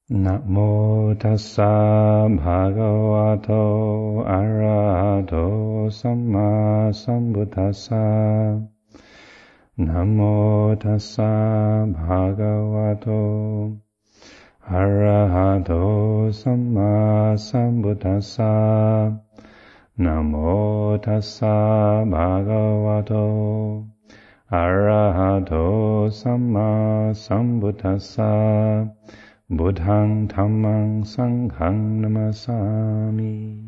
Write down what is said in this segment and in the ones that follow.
Namo tassa bhagavato arahato samma sambuddhassa. Namo tassa bhagavato arahato samma sambuddhassa. Namo tassa bhagavato arahato samma sambuddhassa. Buddhaṃ Dhammaṃ Sanghaṃ Namasami.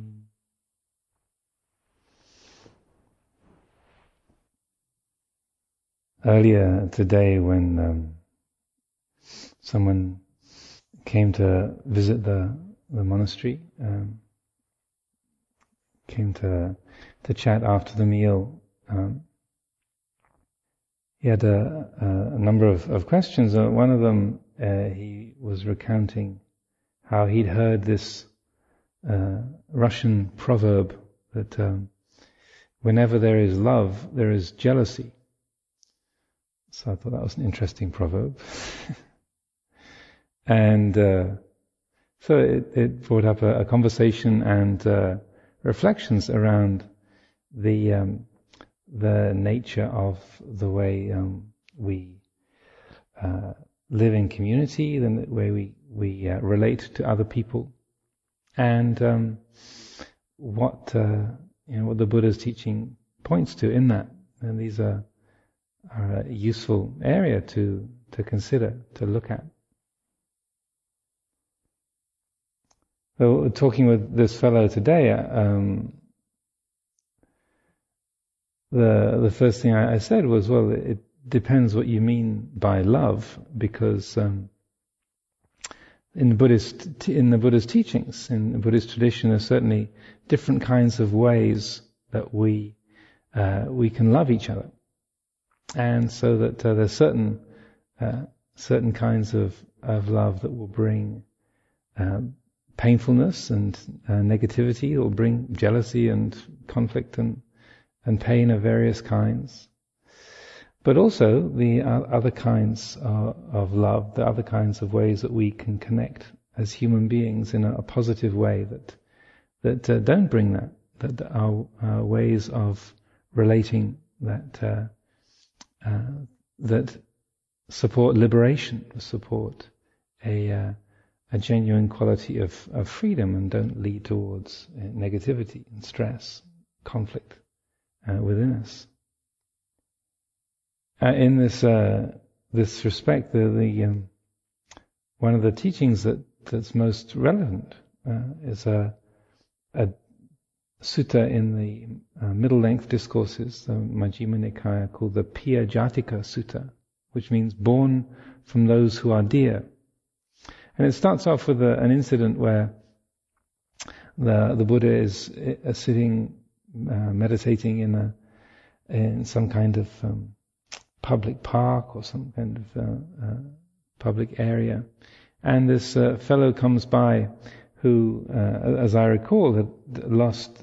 Earlier today, when someone came to visit the monastery, came to chat after the meal, he had a number of questions. One of them, he was recounting how he'd heard this Russian proverb that whenever there is love, there is jealousy. So I thought that was an interesting proverb. And so it brought up a conversation and reflections around the nature of the way we live in community, the way we relate to other people, and what the Buddha's teaching points to in that. And these are a useful area to consider, to look at. So, talking with this fellow today, the first thing I said was, well, it depends what you mean by love, because in the Buddha's teachings, in the Buddhist tradition, there's certainly different kinds of ways that we can love each other, and so that there's certain kinds of love that will bring painfulness and negativity, it will bring jealousy and conflict and pain of various kinds. But also the other kinds of love, the other kinds of ways that we can connect as human beings in a positive way that don't bring that are ways of relating that support liberation, support a genuine quality of freedom, and don't lead towards negativity and stress, conflict within us. In this respect, the one of the teachings that's most relevant is a sutta in the middle length discourses, the Majjhima Nikaya, called the Piya Jatika Sutta, which means born from those who are dear. And it starts off with an incident where the Buddha is sitting meditating in some kind of public park or some kind of public area, and this fellow comes by who, as I recall, had lost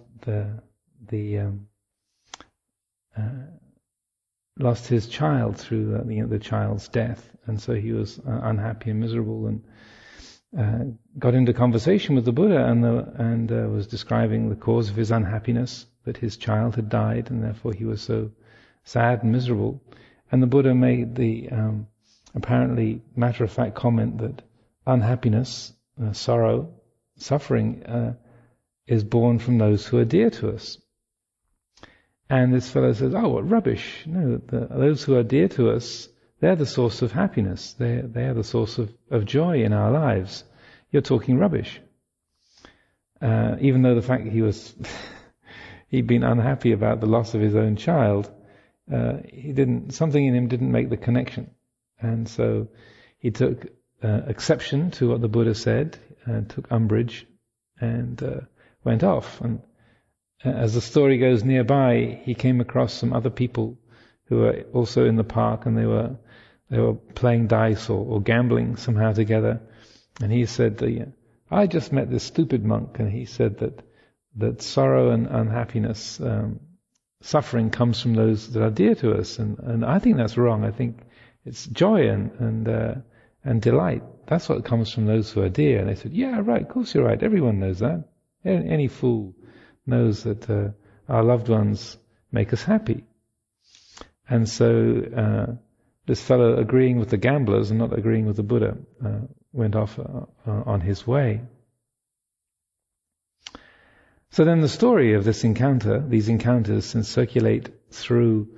lost his child through the child's death, and so he was unhappy and miserable, and got into conversation with the Buddha and was describing the cause of his unhappiness, that his child had died, and therefore he was so sad and miserable. And the Buddha made the apparently matter-of-fact comment that unhappiness, sorrow, suffering is born from those who are dear to us. And this fellow says, "Oh, what rubbish! No, those who are dear to us, they're the source of happiness. They are the source of joy in our lives. You're talking rubbish." Even though the fact that he'd been unhappy about the loss of his own child, something in him didn't make the connection, and so he took exception to what the Buddha said, took umbrage, and went off. And as the story goes nearby, he came across some other people who were also in the park, and they were playing dice or gambling somehow together. And he said, "I just met this stupid monk, and he said that sorrow and unhappiness, suffering comes from those that are dear to us, and I think that's wrong. I think it's joy and delight That's what comes from those who are dear. And they said, yeah, right, of course you're right. Everyone knows that. Any fool knows that our loved ones make us happy. And so this fellow, agreeing with the gamblers and not agreeing with the Buddha, went off on his way. So then the story of this encounter, these encounters, circulate through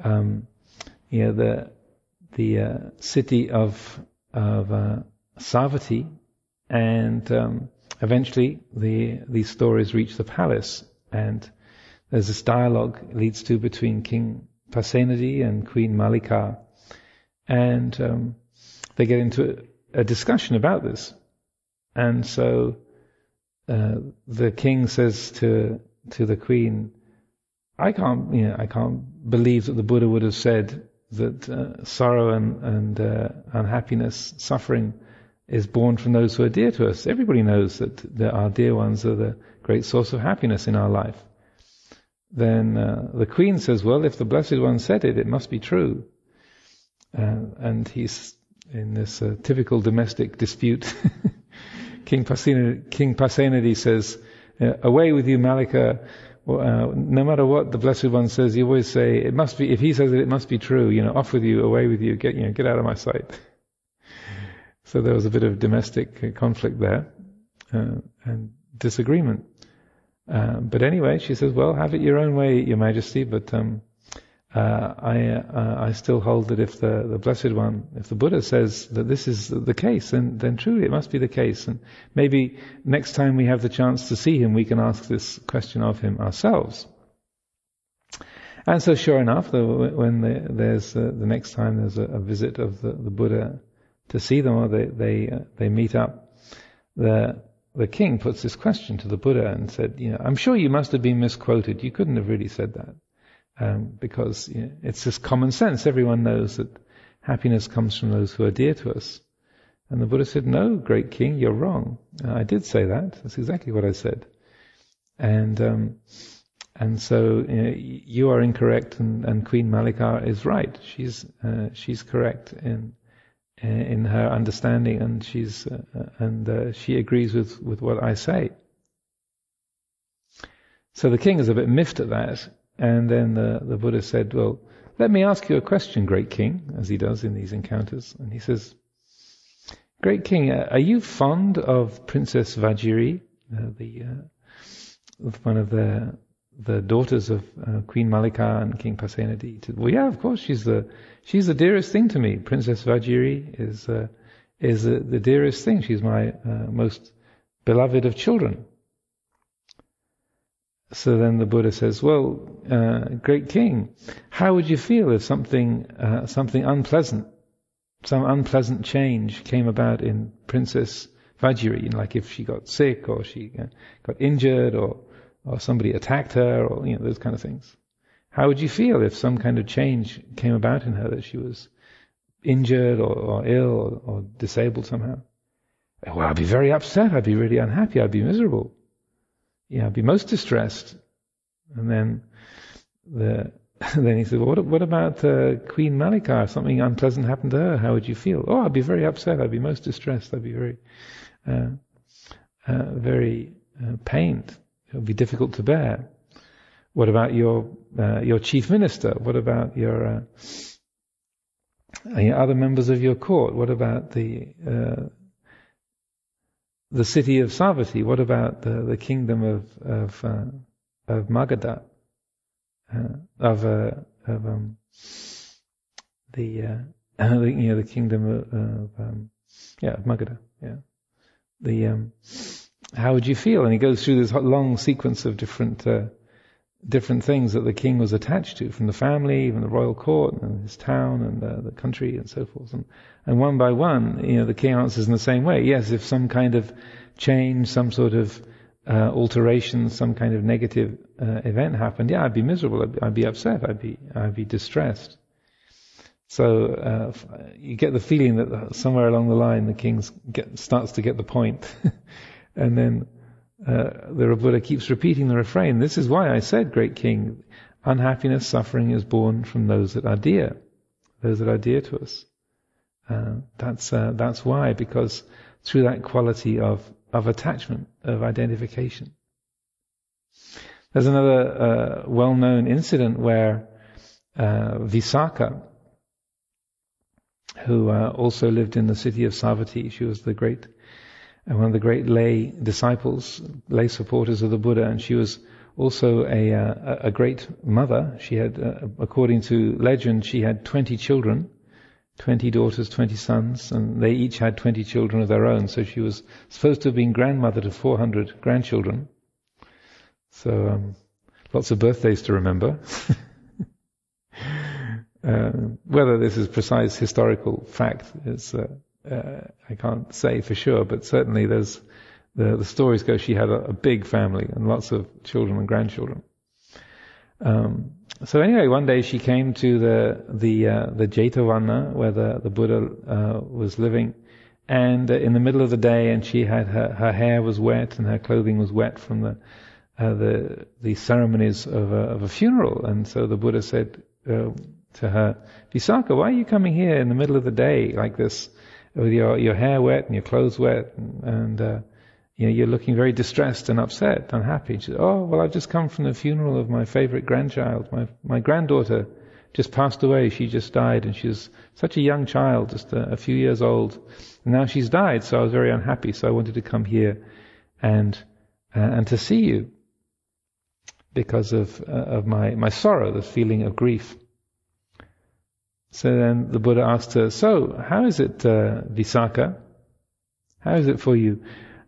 the city of Savatthi, and eventually these stories reach the palace, and there's this dialogue it leads to between King Pasenadi and Queen Malika, and they get into a discussion about this. And so the king says to the queen, I can't believe that the Buddha would have said that sorrow and unhappiness, suffering, is born from those who are dear to us. Everybody knows that our dear ones are the great source of happiness in our life. Then the queen says, well, if the Blessed One said it, it must be true. And he's in this typical domestic dispute. King Pasenadi says, away with you, Malika. No matter what the Blessed One says, you always say, it must be, if he says it must be true. Off with you, away with you, get out of my sight. So there was a bit of domestic conflict there, and disagreement. But anyway, she says, well, have it your own way, Your Majesty, but I still hold that if the Blessed One, if the Buddha says that this is the case, then truly it must be the case. And maybe next time we have the chance to see him, we can ask this question of him ourselves. And so sure enough, when there's the next time there's a visit of the Buddha to see them, or they meet up, the king puts this question to the Buddha and said, I'm sure you must have been misquoted. You couldn't have really said that. Because it's just common sense. Everyone knows that happiness comes from those who are dear to us. And the Buddha said, no, great king, you're wrong. I did say that. That's exactly what I said. And so you are incorrect, and Queen Malika is right. She's correct in her understanding, and she agrees with what I say. So the king is a bit miffed at that. And then the Buddha said, well, let me ask you a question, great king, as he does in these encounters. And he says, great king, are you fond of Princess Vajiri, one of the daughters of Queen Malika and King Pasenadi? He said, well, yeah, of course, she's the dearest thing to me. Princess Vajiri is the dearest thing. She's my most beloved of children. So then the Buddha says, well, great king, how would you feel if something unpleasant, some unpleasant change came about in Princess Vajiri, like if she got sick, or she got injured, or somebody attacked her, or those kind of things? How would you feel if some kind of change came about in her, that she was injured or ill or disabled somehow? Well, I'd be very upset. I'd be really unhappy. I'd be miserable. I'd be most distressed. And then he said, well, what about Queen Malika? If something unpleasant happened to her, how would you feel? Oh, I'd be very upset. I'd be most distressed. I'd be very, very pained. It would be difficult to bear. What about your chief minister? What about your other members of your court? What about the city of Savatthi? What about the kingdom of Magadha? The kingdom of Magadha. Yeah. How would you feel? And he goes through this long sequence of different things that the king was attached to, from the family, even the royal court, and his town, and the country, and so forth. And one by one, the king answers in the same way. Yes, if some kind of change, some sort of alteration, some kind of negative event happened, I'd be miserable. I'd be upset. I'd be distressed. So you get the feeling that somewhere along the line, the king starts to get the point, and then the Buddha keeps repeating the refrain. This is why I said, great king, unhappiness, suffering is born from those that are dear to us. That's why, because through that quality of attachment, of identification. There's another well-known incident where Visakha, who also lived in the city of Savatthi, she was one of the great lay disciples, lay supporters of the Buddha, and she was also a great mother. She had, according to legend, she had 20 children, 20 daughters, 20 sons, and they each had 20 children of their own. So she was supposed to have been grandmother to 400 grandchildren. So lots of birthdays to remember. Whether this is precise historical fact is I can't say for sure, but certainly there's the stories go she had a big family and lots of children and grandchildren. So anyway, one day she came to the Jetavana where the Buddha was living, and in the middle of the day, and she had her hair was wet and her clothing was wet from the ceremonies of a funeral. And so the Buddha said to her, Visakha, why are you coming here in the middle of the day like this, with your hair wet and your clothes wet, and you're looking very distressed and upset, unhappy? She said, oh, well, I've just come from the funeral of my favorite grandchild. My granddaughter just passed away. She just died, and she was such a young child, just a few years old. And now she's died, so I was very unhappy. So I wanted to come here and to see you because of my sorrow, the feeling of grief. So then the Buddha asked her, so how is it, Visakha? How is it for you?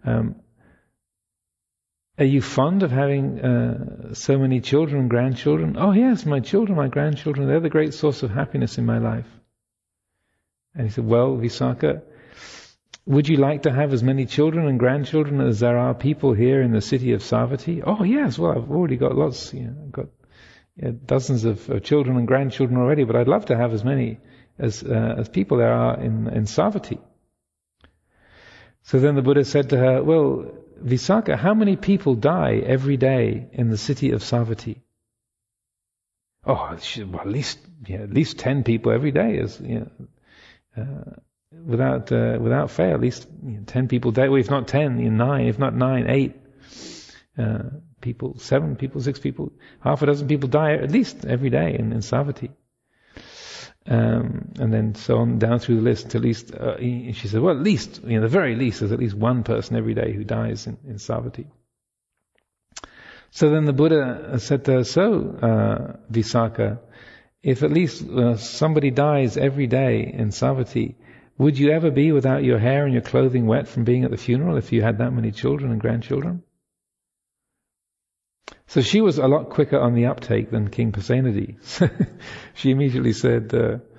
Are you fond of having so many children and grandchildren? Oh yes, my children, my grandchildren, they're the great source of happiness in my life. And he said, well, Visakha, would you like to have as many children and grandchildren as there are people here in the city of Savatthi? Oh yes, well, I've already got lots, I've got dozens of children and grandchildren already, but I'd love to have as many as people there are in Savatthi. So then the Buddha said to her, well, Visakha, how many people die every day in the city of Savatthi? Oh, well, at least 10 people every day is, without fail, at least 10 people die. Well, if not 10, 9, if not 9, 8 people, 7 people, 6 people, half a dozen people die at least every day in Savatthi. And then so on down through the list, at least, she said, well, at least, the very least, there's at least one person every day who dies in Savatthi. So then the Buddha said to her, so, Visakha, if at least somebody dies every day in Savatthi, would you ever be without your hair and your clothing wet from being at the funeral if you had that many children and grandchildren? So she was a lot quicker on the uptake than King Pasenadi. She immediately said,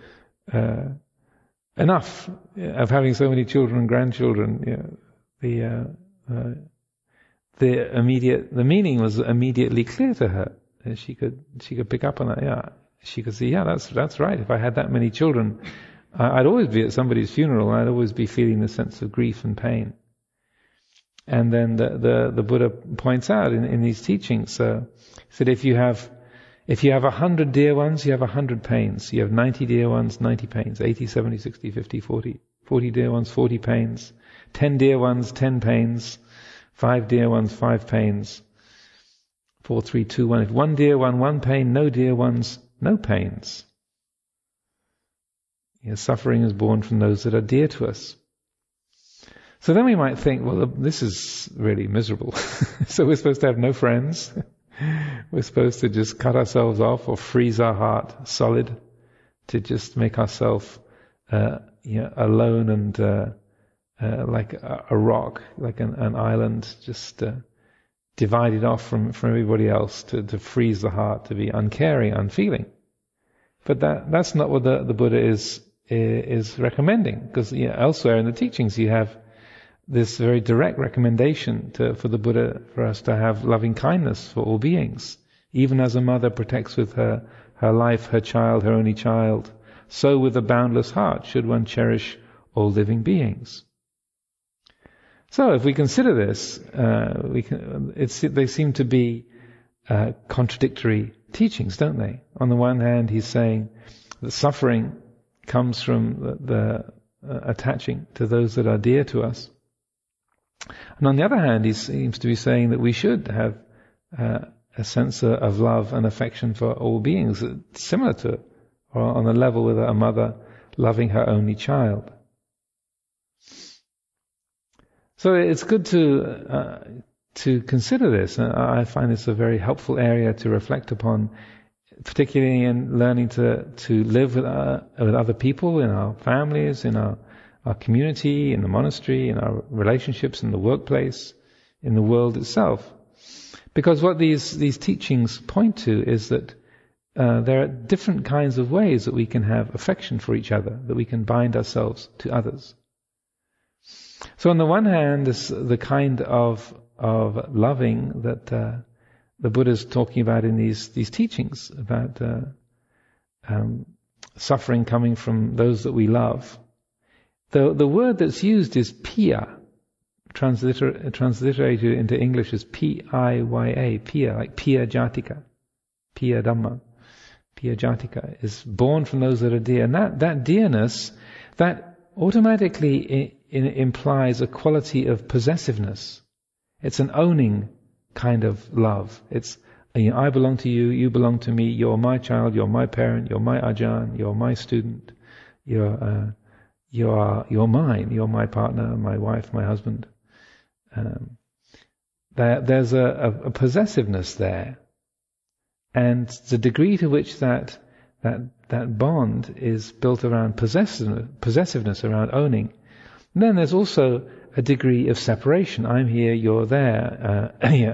enough of having so many children and grandchildren. The meaning was immediately clear to her. She could pick up on that. Yeah, she could see. Yeah, that's right. If I had that many children, I'd always be at somebody's funeral, and I'd always be feeling the sense of grief and pain. And then the Buddha points out in these teachings, he said if you have 100 dear ones, you have 100 pains. You have 90 dear ones, 90 pains. 80, 70, 60, 50, 40. 40 dear ones, 40 pains. 10 dear ones, 10 pains. 5 dear ones, 5 pains. 4, 3, 2, 1. If 1 dear one, 1 pain. No dear ones, no pains. Suffering is born from those that are dear to us. So then we might think, well, this is really miserable. So we're supposed to have no friends. We're supposed to just cut ourselves off or freeze our heart solid to just make ourselves alone and like a rock, like an island, just divided off from everybody else, to freeze the heart, to be uncaring, unfeeling. But that's not what the Buddha is recommending, because elsewhere in the teachings you have this very direct recommendation for the Buddha for us to have loving kindness for all beings. Even as a mother protects with her life, her child, her only child, so with a boundless heart should one cherish all living beings. So if we consider this, they seem to be contradictory teachings, don't they? On the one hand, he's saying that suffering comes from attaching to those that are dear to us. And on the other hand, he seems to be saying that we should have a sense of love and affection for all beings, similar to, or on the level with a mother loving her only child. So it's good to consider this. I find this a very helpful area to reflect upon, particularly in learning to live with other people, in our families, in our community, in the monastery, in our relationships, in the workplace, in the world itself. Because what these teachings point to is that there are different kinds of ways that we can have affection for each other, that we can bind ourselves to others. So on the one hand, the kind of loving that the Buddha is talking about in these teachings, about suffering coming from those that we love. The word that's used is piya, transliterated into English as P-I-Y-A, piya, like piya jatika, piya dhamma. Piya jatika is born from those that are dear. And that dearness, that automatically implies a quality of possessiveness. It's an owning kind of love. It's, I belong to you, you belong to me, you're my child, you're my parent, you're my ajahn, you're my student, you're mine, you're my partner, my wife, my husband. There's a possessiveness there. And the degree to which that bond is built around possessiveness, around owning. And then there's also a degree of separation. I'm here, you're there.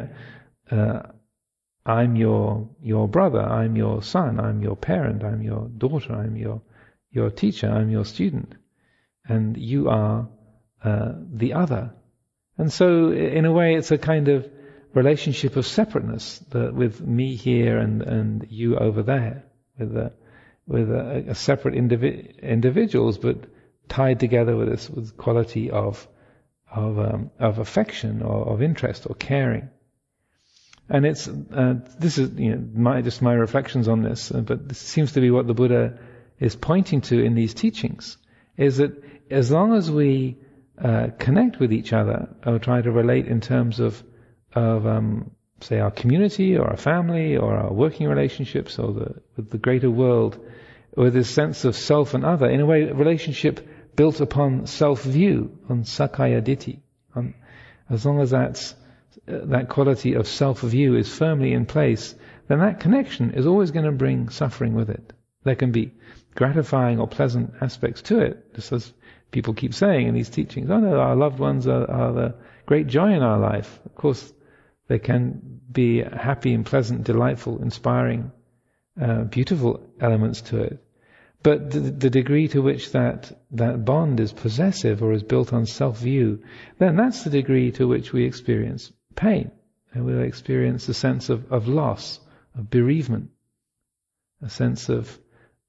I'm your brother, I'm your son, I'm your parent, I'm your daughter, I'm your teacher, I'm your student. And you are the other. And so, in a way, it's a kind of relationship of separateness, with me here and you over there, with a separate individuals, but tied together with this quality of affection or of interest or caring. And it's this is my reflections on this, but this seems to be what the Buddha is pointing to in these teachings, is that as long as we connect with each other or try to relate in terms of say our community or our family or our working relationships or with the greater world, with this sense of self and other, in a way, a relationship built upon self-view, on sakkaya ditthi. As long as that quality of self-view is firmly in place, then that connection is always going to bring suffering with it. There can be gratifying or pleasant aspects to it, just as people keep saying in these teachings, oh no, our loved ones are the great joy in our life. Of course, there can be happy and pleasant, delightful, inspiring, beautiful elements to it. But the degree to which that bond is possessive or is built on self-view, then that's the degree to which we experience pain. And we'll experience a sense of loss, of bereavement, a sense of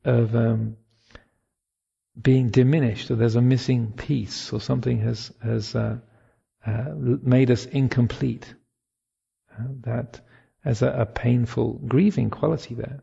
being diminished, or there's a missing piece, or something has made us incomplete. That as a painful, grieving quality there.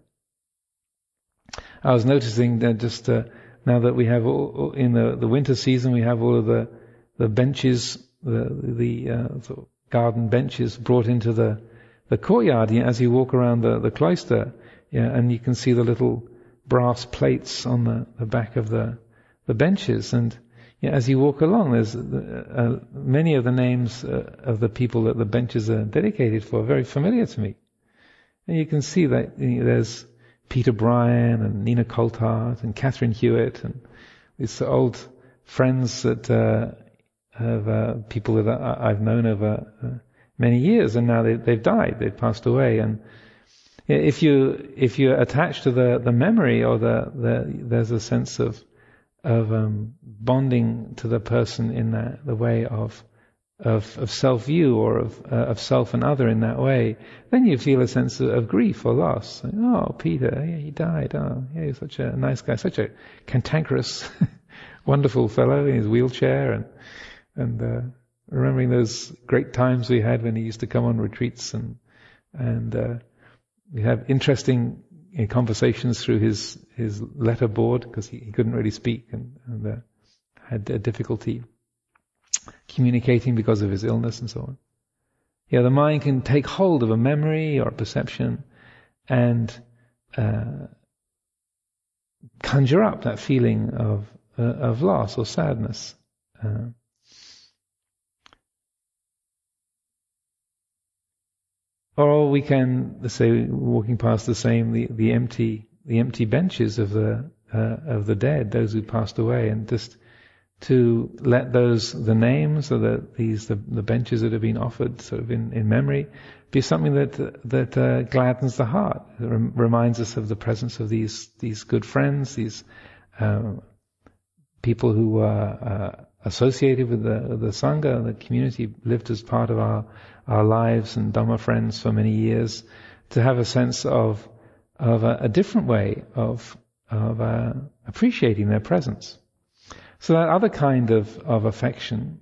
I was noticing that just now that we have in the winter season, we have all of the benches, the garden benches brought into the courtyard. As you walk around the cloister, and you can see the little brass plates on the back of the benches, and as you walk along, there's many of the names of the people that the benches are dedicated for are very familiar to me. And you can see that there's Peter Bryan and Nina Coulthard and Catherine Hewitt and these old friends that have people that I've known over many years, and now they've died, they've passed away. And if you're attached to the memory, or there's a sense of bonding to the person in the way of self-view, or of self and other in that way, then you feel a sense of grief or loss. Like, oh, Peter, he died. Oh, he was such a nice guy, such a cantankerous, wonderful fellow in his wheelchair, and remembering those great times we had when he used to come on retreats, and we have interesting conversations through his letterboard, because he couldn't really speak, and had difficulty communicating because of his illness and so on. Yeah, the mind can take hold of a memory or a perception and conjure up that feeling of loss or sadness. Or we can, let's say, walking past the empty benches of the dead, those who passed away, and just to let the names or the benches that have been offered sort of in memory be something that gladdens the heart. It reminds us of the presence of these good friends, these people who were associated with the Sangha, the community, lived as part of our lives and Dhamma friends for many years, to have a sense of a different way of appreciating their presence. So that other kind of affection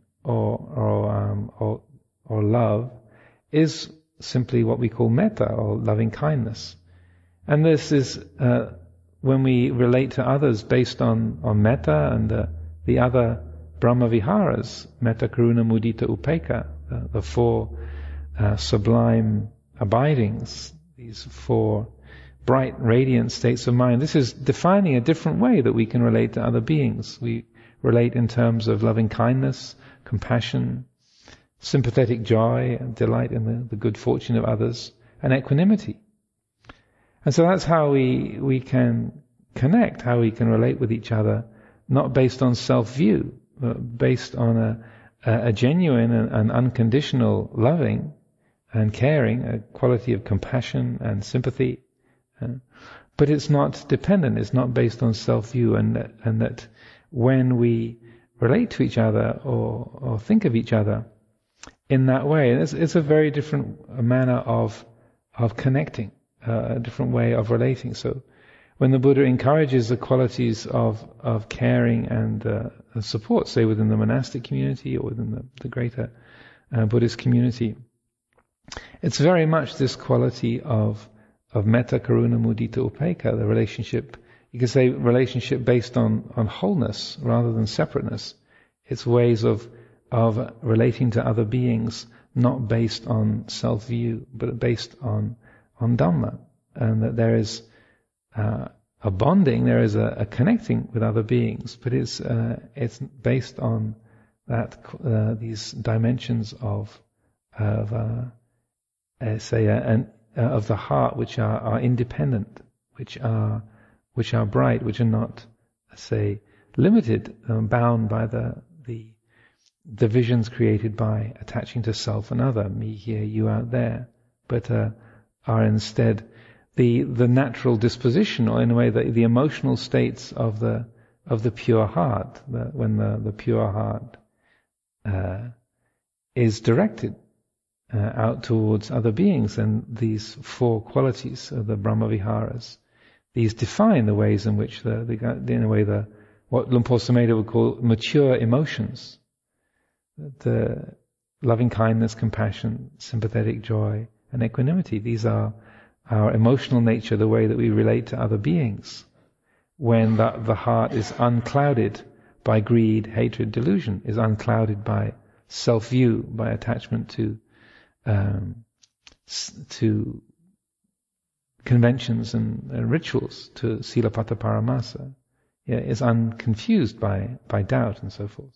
or love is simply what we call metta, or loving kindness. And this is when we relate to others based on metta and the other Brahma Viharas, metta, karuna, mudita, upekkha, the four sublime abidings, these four bright, radiant states of mind. This is defining a different way that we can relate to other beings. We relate in terms of loving kindness, compassion, sympathetic joy, and delight in the good fortune of others, and equanimity. And so that's how we can connect, how we can relate with each other, not based on self-view, but based on a genuine and unconditional loving and caring, a quality of compassion and sympathy. But it's not dependent, it's not based on self-view, and that when we relate to each other or think of each other in that way, it's a very different manner of connecting, a different way of relating. So when the Buddha encourages the qualities of caring and support, say within the monastic community or within the greater Buddhist community, it's very much this quality of metta, karuna, mudita, upekkha, the relationship. You could say relationship based on wholeness rather than separateness. It's ways of relating to other beings, not based on self-view, but based on Dhamma. And that there is a bonding, there is a connecting with other beings, but it's based on these dimensions of the heart, which are independent, which are bright, which are not, say, limited, bound by the divisions created by attaching to self and other, me here, you out there, but are instead the natural disposition, or in a way the emotional states of the pure heart. When the pure heart is directed out towards other beings, and these four qualities of the Brahma Viharas, these define the ways in which what Luang Por Sumedho would call mature emotions. The loving kindness, compassion, sympathetic joy, and equanimity. These are our emotional nature, the way that we relate to other beings, when the heart is unclouded by greed, hatred, delusion, is unclouded by self-view, by attachment to conventions and rituals, to Silapata Paramasa. Yeah, is unconfused by doubt and so forth.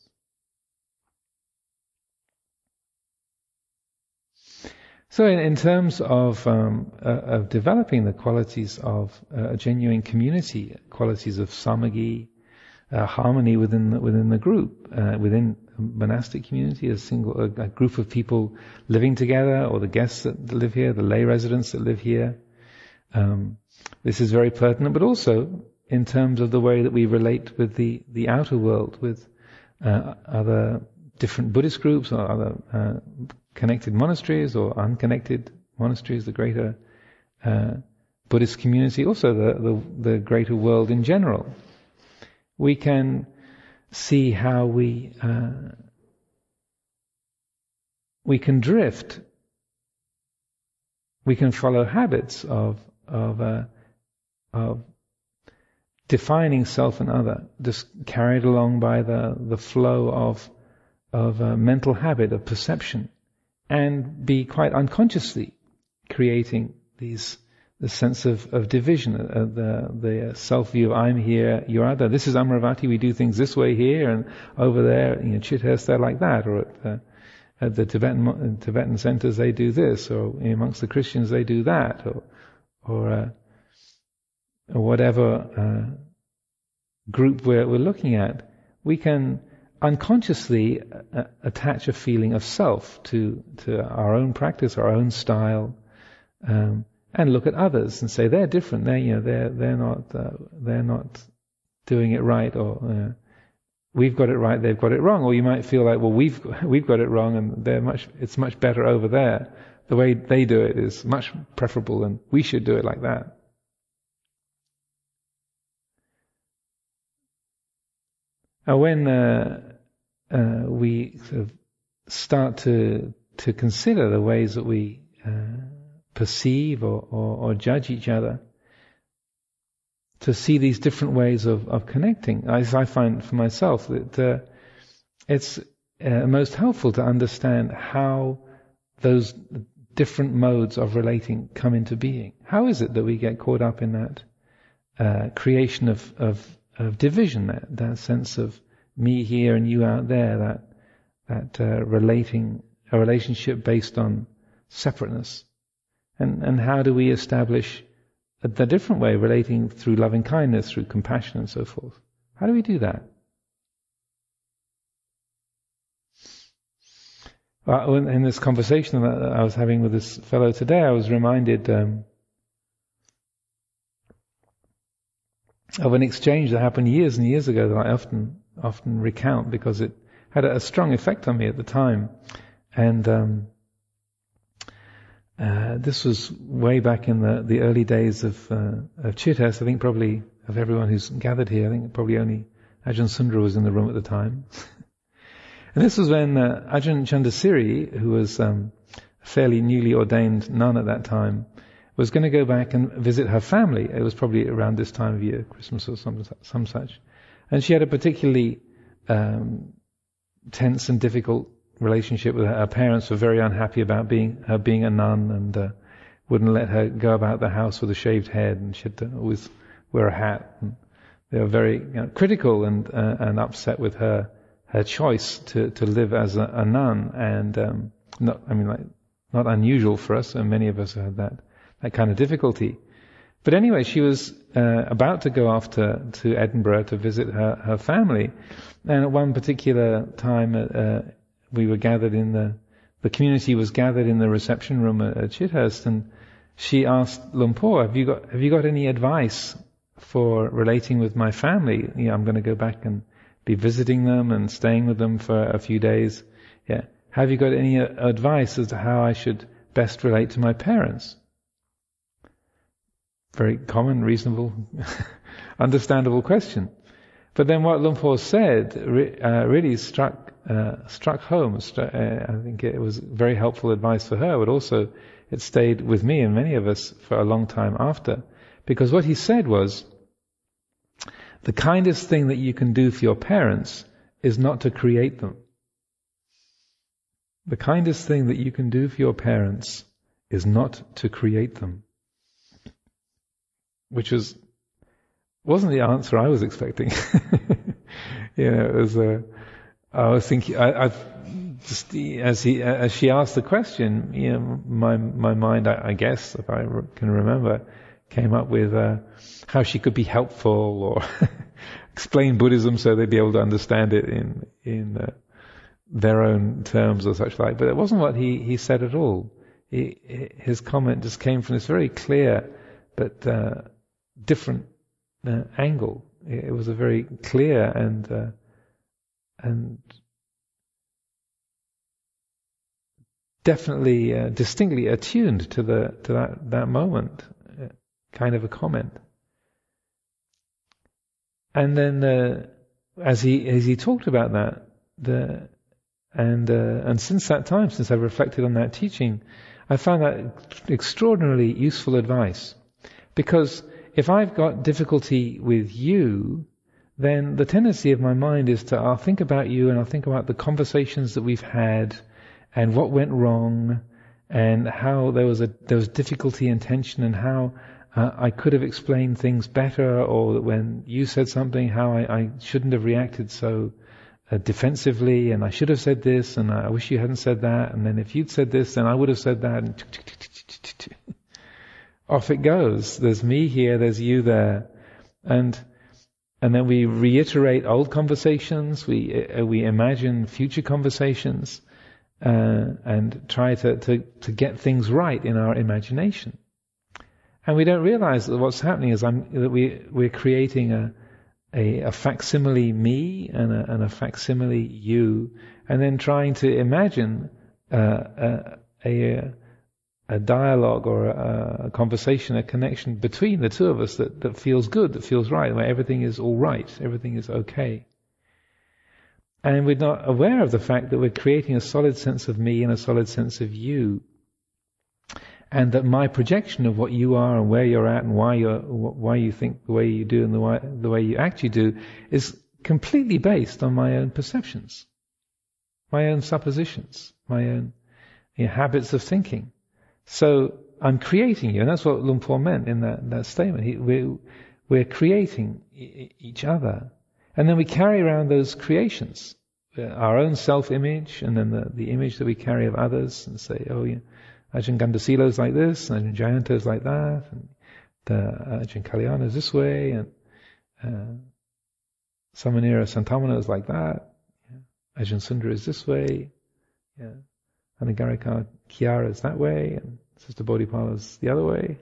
So in terms of developing the qualities of a genuine community, qualities of samagi, harmony within the group, within a monastic community, a group of people living together, or the guests that live here, the lay residents that live here, this is very pertinent, but also in terms of the way that we relate with the outer world, with other different Buddhist groups or other connected monasteries or unconnected monasteries, the greater Buddhist community, also the greater world in general. We can see how we can drift. We can follow habits of defining self and other, just carried along by the flow of mental habit, of perception, and be quite unconsciously creating the sense of division, the self-view of I'm here, you're other. This is Amaravati, we do things this way here, and over there, Chithurst, they're like that, or at the Tibetan centers they do this, or amongst the Christians they do that, or whatever group we're looking at. We can unconsciously attach a feeling of self to our own practice, our own style, and look at others and say they're different. They're not doing it right, or we've got it right, they've got it wrong. Or you might feel like, well, we've got it wrong, and it's much better over there. The way they do it is much preferable, and we should do it like that. When we sort of start to consider the ways that we perceive or judge each other, to see these different ways of connecting, as I find for myself that it's most helpful to understand how those different modes of relating come into being. How is it that we get caught up in that creation of division, that sense of me here and you out there, that a relationship based on separateness, and how do we establish the different way, relating through loving kindness, through compassion, and so forth? How do we do that? In this conversation that I was having with this fellow today, I was reminded of an exchange that happened years and years ago that I often recount because it had a strong effect on me at the time. And this was way back in the early days of Chithurst. I think probably of everyone who's gathered here, I think probably only Ajahn Sundara was in the room at the time. And this was when Ajahn Chandasiri, who was a fairly newly ordained nun at that time, was going to go back and visit her family. It was probably around this time of year, Christmas or some such. And she had a particularly tense and difficult relationship with her parents. Were very unhappy about her being a nun, and wouldn't let her go about the house with a shaved head, and she had to always wear a hat. And they were very critical and upset with her choice to live as a nun, and not unusual for us, and many of us had that kind of difficulty. But anyway, she was about to go off to Edinburgh to visit her family, and at one particular time we were gathered in the community was gathered in the reception room at Chithurst, and she asked Luang Por, have you got any advice for relating with my family? I'm going to go back and be visiting them and staying with them for a few days. Yeah, have you got any advice as to how I should best relate to my parents? Very common, reasonable, understandable question. But then what Luang Por said really struck home. I think it was very helpful advice for her, but also it stayed with me and many of us for a long time after. Because what he said was, the kindest thing that you can do for your parents is not to create them. The kindest thing that you can do for your parents is not to create them. Which wasn't the answer I was expecting. It was. I was thinking. I just as she asked the question, my mind, I guess, if I can remember, came up with how she could be helpful or explain Buddhism so they'd be able to understand it in their own terms or such like. But it wasn't what he said at all. His comment just came from this very clear but different angle. It was a very clear and definitely distinctly attuned to that moment kind of a comment. And then as he talked about that, and since that time, since I've reflected on that teaching, I found that extraordinarily useful advice, because if I've got difficulty with you, then the tendency of my mind is I'll think about you and I'll think about the conversations that we've had and what went wrong and how there was difficulty and tension and how I could have explained things better, or when you said something, how I shouldn't have reacted so defensively, and I should have said this, and I wish you hadn't said that, and then if you'd said this, then I would have said that, and off it goes. There's me here, there's you there, and then we reiterate old conversations, we imagine future conversations, and try to get things right in our imagination. And we don't realize that what's happening is that we're creating a facsimile me and a facsimile you, and then trying to imagine a dialogue or a conversation, a connection between the two of us that feels good, that feels right, where everything is all right, everything is okay. And we're not aware of the fact that we're creating a solid sense of me and a solid sense of you. And that my projection of what you are and where you're at and why you think the way you do and the way you actually do is completely based on my own perceptions, my own suppositions, my own habits of thinking. So I'm creating you, and that's what Luang Por meant in that statement. We're creating each other, and then we carry around those creations, our own self-image, and then the image that we carry of others, and say, oh yeah, Ajahn Gandasila is like this, and Ajahn Jayanta is like that, and Ajahn Kalyana is this way, and Samanera Santamana is like that, Ajahn Sundara is this way, Anagarika Kiara is that way, and Sister Bodhipala is the other way.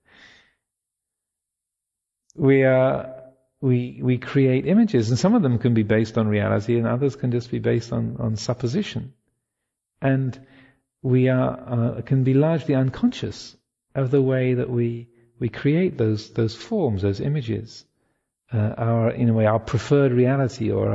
We create images, and some of them can be based on reality, and others can just be based on supposition. And we can be largely unconscious of the way that we create those forms, those images, our preferred reality, or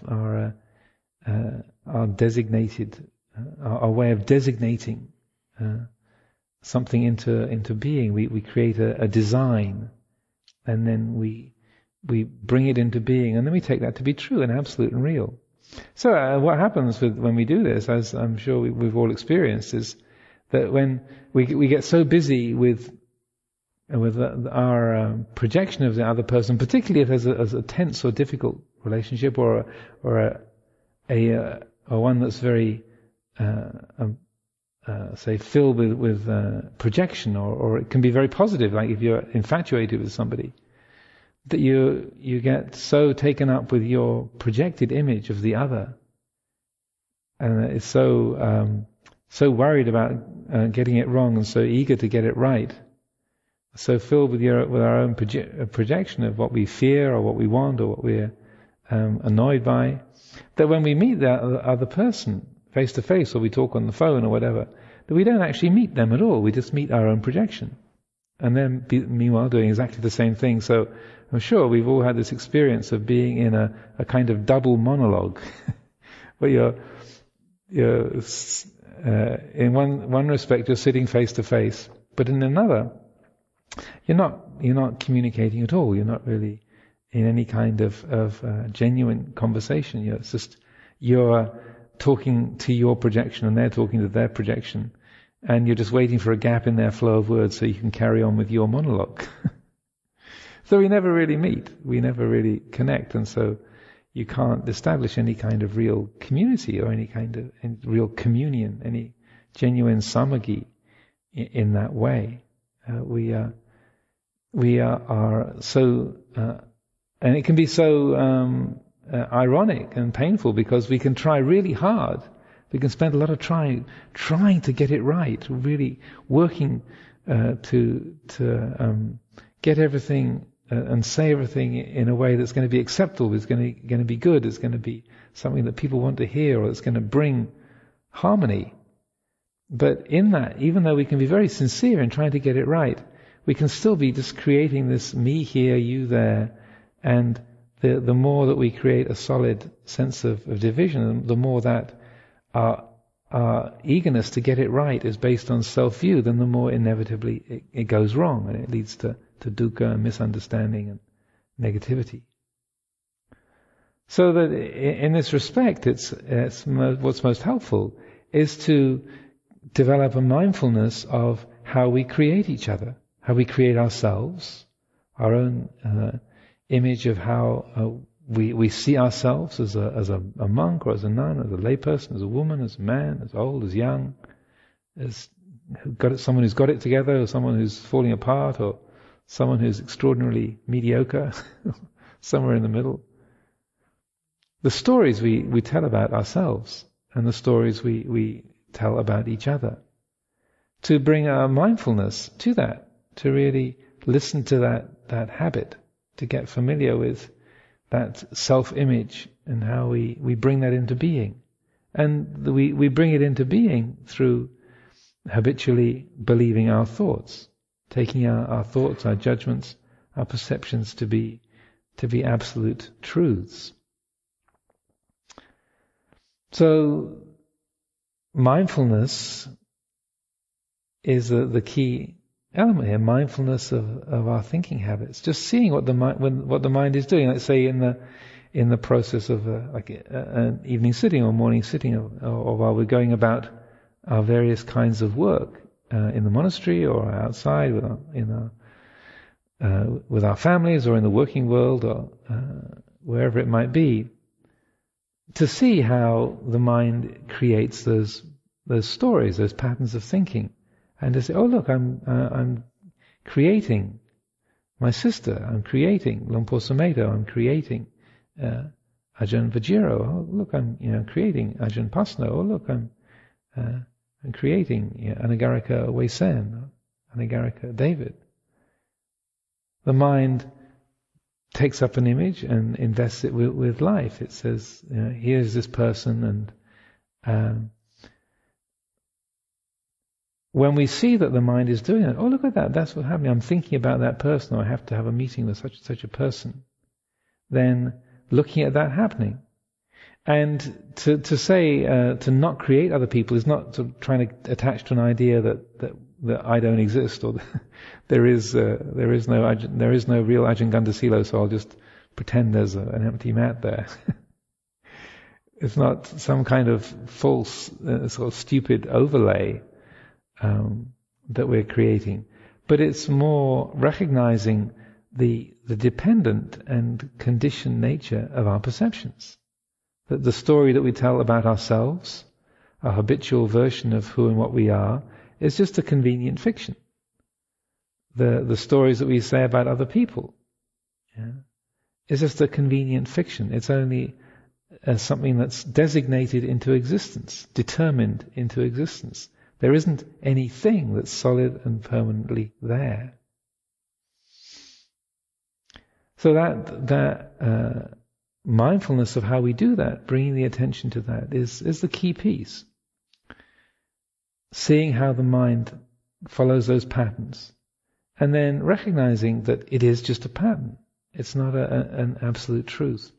our designated, our way of designating something into being. We create a design, and then we bring it into being, and then we take that to be true and absolute and real. So what happens when we do this, as I'm sure we've all experienced, is that when we get so busy with our projection of the other person, particularly if there's a tense or difficult relationship, or one that's very say filled with projection, or it can be very positive, like if you're infatuated with somebody, that you get so taken up with your projected image of the other, and it's so worried about getting it wrong, and so eager to get it right, so filled with our own projection of what we fear or what we want or what we're annoyed by, that when we meet the other person face to face, or we talk on the phone or whatever, that we don't actually meet them at all. We just meet our own projection, and then meanwhile doing exactly the same thing. So I'm sure we've all had this experience of being in a kind of double monologue, where you're in one respect you're sitting face to face, but in another you're not communicating at all. You're not really in any kind of genuine conversation. You're talking to your projection, and they're talking to their projection, and you're just waiting for a gap in their flow of words so you can carry on with your monologue. So we never really meet, we never really connect, and so you can't establish any kind of real community or any kind of real communion, any genuine samagi in that way. We are so, and it can be so ironic and painful, because we can try really hard. We can spend a lot of trying to get it right, really working to get everything and say everything in a way that's going to be acceptable, it's going to be good, it's going to be something that people want to hear, or it's going to bring harmony. But in that, even though we can be very sincere in trying to get it right, we can still be just creating this me here, you there, and the more that we create a solid sense of division, the more that our eagerness to get it right is based on self-view, then the more inevitably it goes wrong, and it leads to dukkha and misunderstanding and negativity. So that in this respect, what's most helpful is to develop a mindfulness of how we create each other, how we create ourselves, our own image of how we see ourselves as a monk or as a nun, as a layperson, as a woman, as a man, as old, as young, as someone who's got it together, or someone who's falling apart, or someone who's extraordinarily mediocre, somewhere in the middle. The stories we tell about ourselves and the stories we tell about each other. To bring our mindfulness to that, to really listen to that habit, to get familiar with that self-image and how we bring that into being. And we bring it into being through habitually believing our thoughts, taking our thoughts, our judgments, our perceptions to be absolute truths. So mindfulness is the key element here. Mindfulness of our thinking habits, just seeing what the mind is doing. Let's say in the process of an evening sitting or morning sitting, or while we're going about our various kinds of work in the monastery or outside with our families or in the working world or wherever it might be, to see how the mind creates those stories, those patterns of thinking, and to say, oh look, I'm creating my sister, I'm creating Lumpur Sumedho, I'm creating Ajahn Vajiro, oh look, I'm creating Ajahn Pasno, oh look, I'm creating Anagarika Wesen, Anagarika David. The mind takes up an image and invests it with life. It says, here's this person, and when we see that the mind is doing it, oh look at that, that's what's happening, I'm thinking about that person, or I have to have a meeting with such and such a person, then looking at that happening. And to say, to not create other people is not trying to attach to an idea that I don't exist, or there is no real Ajahn Gandasilo, so I'll just pretend there's an empty mat there. It's not some kind of false, sort of stupid overlay that we're creating, but it's more recognizing the dependent and conditioned nature of our perceptions. That the story that we tell about ourselves, our habitual version of who and what we are, is just a convenient fiction. The stories that we say about other people is just a convenient fiction. It's only something that's designated into existence, determined into existence. There isn't anything that's solid and permanently there. So that mindfulness of how we do that, bringing the attention to that, is the key piece. Seeing how the mind follows those patterns, and then recognizing that it is just a pattern. It's not an absolute truth.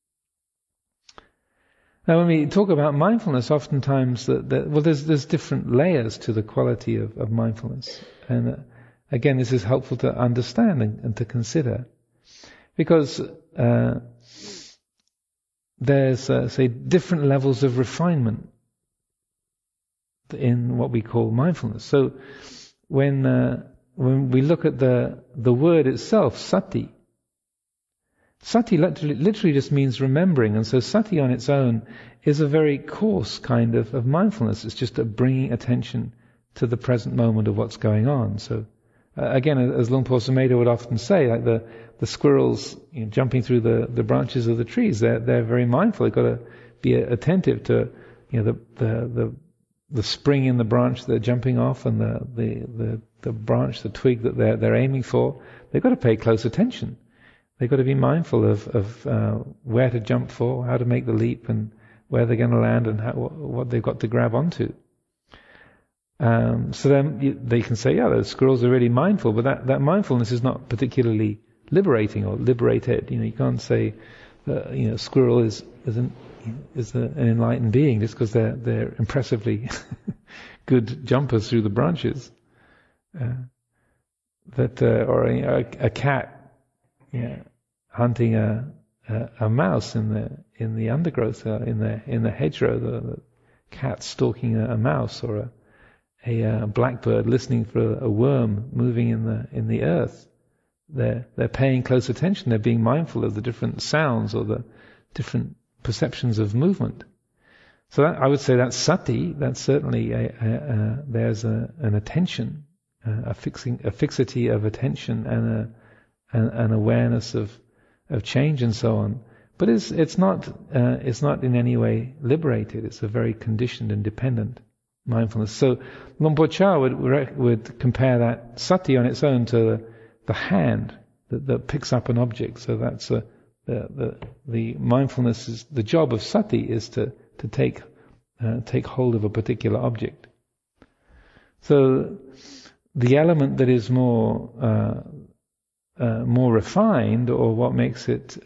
Now, when we talk about mindfulness, oftentimes there's different layers to the quality of mindfulness, and again, this is helpful to understand and to consider, because there's say different levels of refinement in what we call mindfulness. So when we look at the word itself, sati literally just means remembering, and so sati on its own is a very coarse kind of mindfulness. It's just a bringing attention to the present moment of what's going on. So again, as Lumpur Sumedho would often say, like the squirrels jumping through the branches of the trees, they're very mindful. They've got to be attentive to the spring in the branch they're jumping off, and the branch, the twig that they're aiming for. They've got to pay close attention. They've got to be mindful of where to jump for, how to make the leap, and where they're going to land, and what they've got to grab onto. So then they can say, yeah, the squirrels are really mindful, but that mindfulness is not particularly liberating or liberated. You can't say that squirrel is an enlightened being just because they're impressively good jumpers through the branches. or a cat, hunting a mouse in the undergrowth, in the hedgerow, the cat stalking a mouse, or a blackbird listening for a worm moving in the earth. They're paying close attention. They're being mindful of the different sounds or the different perceptions of movement. So I would say that's sati. That's certainly there's an attention, a fixity of attention, and an awareness of change and so on. But it's not in any way liberated. It's a very conditioned and dependent mindfulness. So Luang Por Chah would compare that sati on its own to the hand that picks up an object. So that's the mindfulness is the job of sati is to take hold of a particular object. So the element that is more refined, or what makes it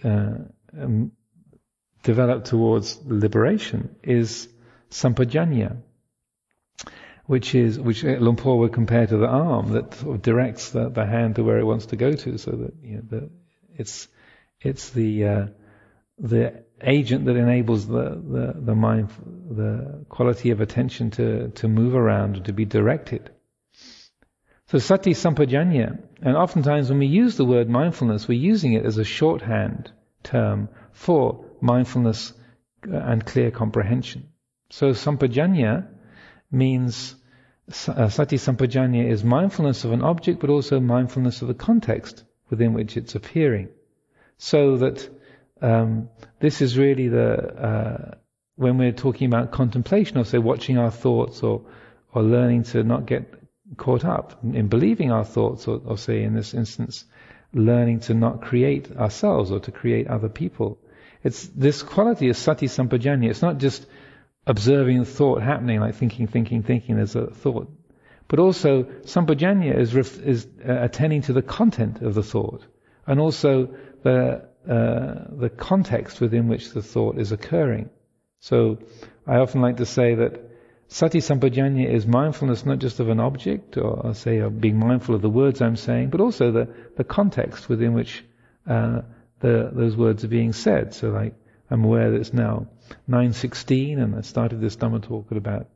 develop towards liberation, is sampajanya, which Luang Por would compare to the arm that sort of directs the hand to where it wants to go to, so that it's the agent that enables the mind, the quality of attention to move around and to be directed. So sati sampajanya, and oftentimes when we use the word mindfulness, we're using it as a shorthand term for mindfulness and clear comprehension. So sampajanya means sati sampajanya is mindfulness of an object, but also mindfulness of the context within which it's appearing. So that this is really when we're talking about contemplation, or say watching our thoughts, or learning to not get caught up in believing our thoughts, or say in this instance, learning to not create ourselves or to create other people. It's this quality of sati sampajanya. It's not just observing the thought happening, like thinking as a thought, but also sampajanya is attending to the content of the thought, and also the context within which the thought is occurring. So I often like to say that sati sampajanya is mindfulness not just of an object, or say being mindful of the words I'm saying, but also the context within which those words are being said. So like, I'm aware that it's now 9:16, and I started this Dhamma talk at about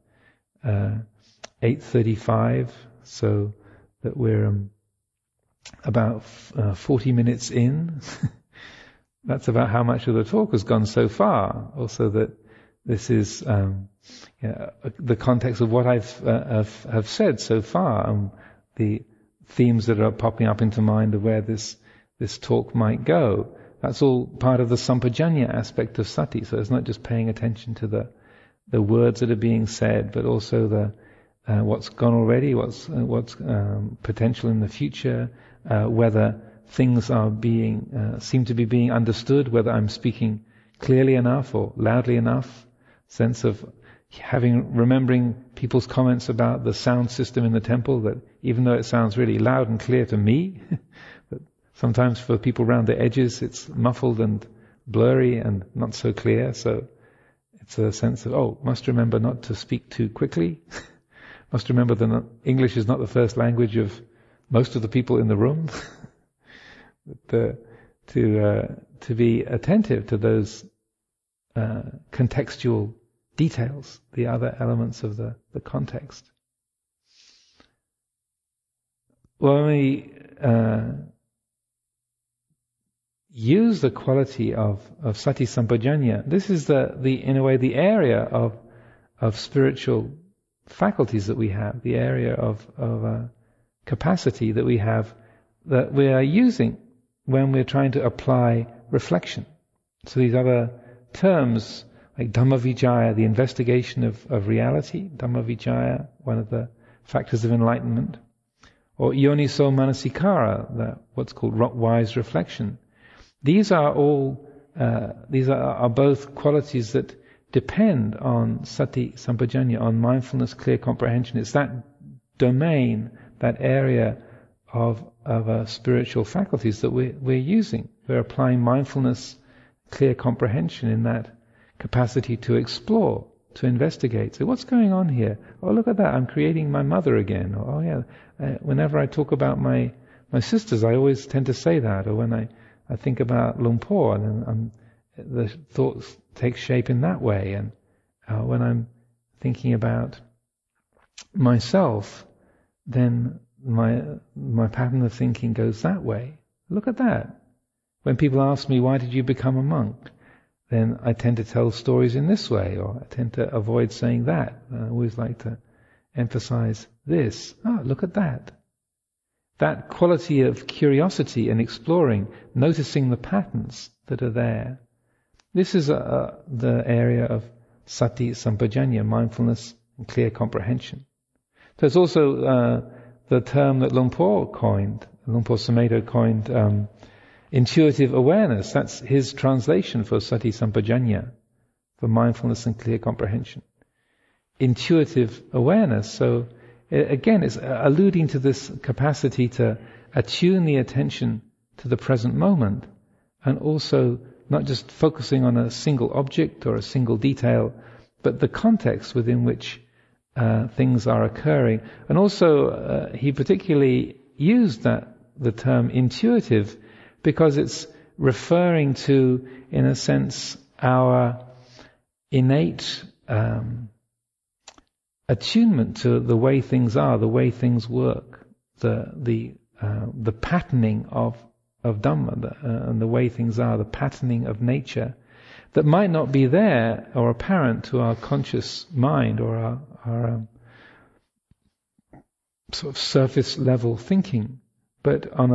8:35, so that we're about 40 minutes in. That's about how much of the talk has gone so far. Also that this is the context of what have said so far, and the themes that are popping up into mind of where this talk might go. That's all part of the sampajanya aspect of sati. So it's not just paying attention to the words that are being said, but also what's gone already, what's potential in the future, whether things are seem to be being understood, whether I'm speaking clearly enough or loudly enough. Sense of remembering people's comments about the sound system in the temple, that even though it sounds really loud and clear to me, that sometimes for people around the edges it's muffled and blurry and not so clear. So it's a sense of, must remember not to speak too quickly. Must remember that English is not the first language of most of the people in the room. To be attentive to those contextual details, the other elements of the context. When we use the quality of sati sampajanya, this is in a way the area of spiritual faculties that we have, the area of capacity that we have, that we are using when we're trying to apply reflection. So these other terms, like Dhammavicaya, the investigation of reality, Dhammavicaya, one of the factors of enlightenment, or Yoniso Manasikara, what's called wise reflection. These are both qualities that depend on sati sampajanya, on mindfulness, clear comprehension. It's that domain, that area of spiritual faculties that we're using. We're applying mindfulness, clear comprehension in that capacity to explore, to investigate. So what's going on here? Oh, look at that, I'm creating my mother again. Or, whenever I talk about my my sisters, I always tend to say that, or when I think about Luang Por, and the thoughts take shape in that way, and when I'm thinking about myself, then my pattern of thinking goes that way. Look at that. When people ask me, why did you become a monk? Then I tend to tell stories in this way, or I tend to avoid saying that. I always like to emphasize this. Look at that. That quality of curiosity and exploring, noticing the patterns that are there. This is the area of sati sampajanya, mindfulness and clear comprehension. So it's also the term that Luang Por Sumedho coined, intuitive awareness. That's his translation for sati sampajanya, for mindfulness and clear comprehension. Intuitive awareness. So again, it's alluding to this capacity to attune the attention to the present moment, and also not just focusing on a single object or a single detail, but the context within which things are occurring. And also, he particularly used the term intuitive because it's referring to, in a sense, our innate attunement to the way things are, the way things work, the patterning of Dhamma, and the way things are, the patterning of nature, that might not be there or apparent to our conscious mind or our sort of surface level thinking, but on